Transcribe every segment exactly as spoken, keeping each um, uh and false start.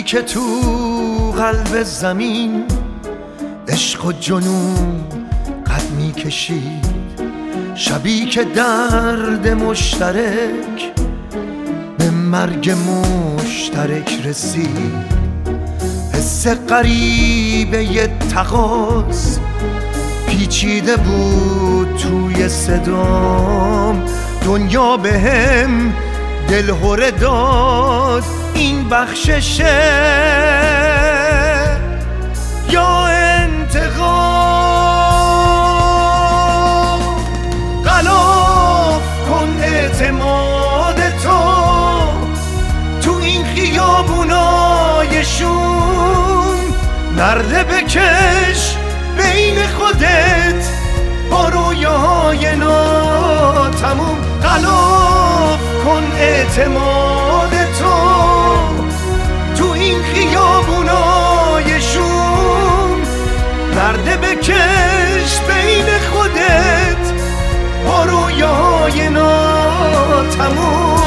که تو قلب زمین عشق و جنون قد می کشید، شبی که درد مشترک به مرگ مشترک رسید. حس غریبه ی تقاص پیچیده بود توی صدام، دنیا به هم دلهره داد این بخششه یا انتقام. غلاف کن اعتماد تو تو این خیابونای شوم، نرده بکش بین خودت با رویاهای ناتموم. غلاف کن اعتماد تو تو این خیابونای شوم، نرده بکش بین خودت با رویاهای ناتموم.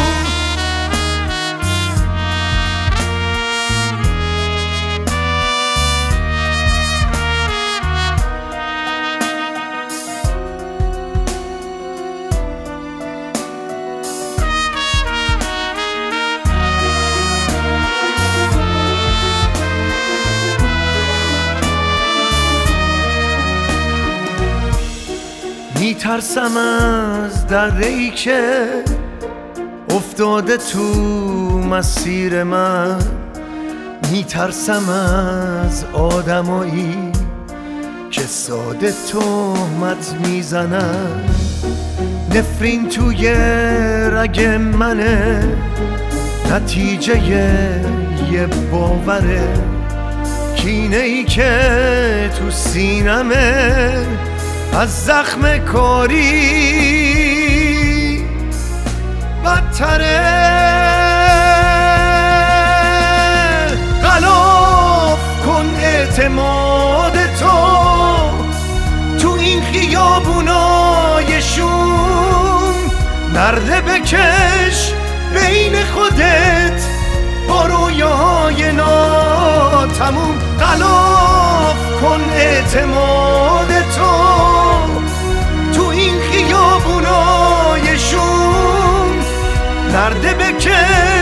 میترسم از دره‌ای که افتاده تو مسیر من، میترسم از آدمایی که ساده تهمت میزنن. نفرین توی رگ منه، نتیجه یه باوره، کینه ای که تو سینمه از زخم کاری بدتره. غلاف کن اعتماد تو تو این خیابونای شوم، نرده بکش بین خودت با رویاهای ناتموم. غلاف کن اعتماد تو تو این خیابونای شوم، نرده بکش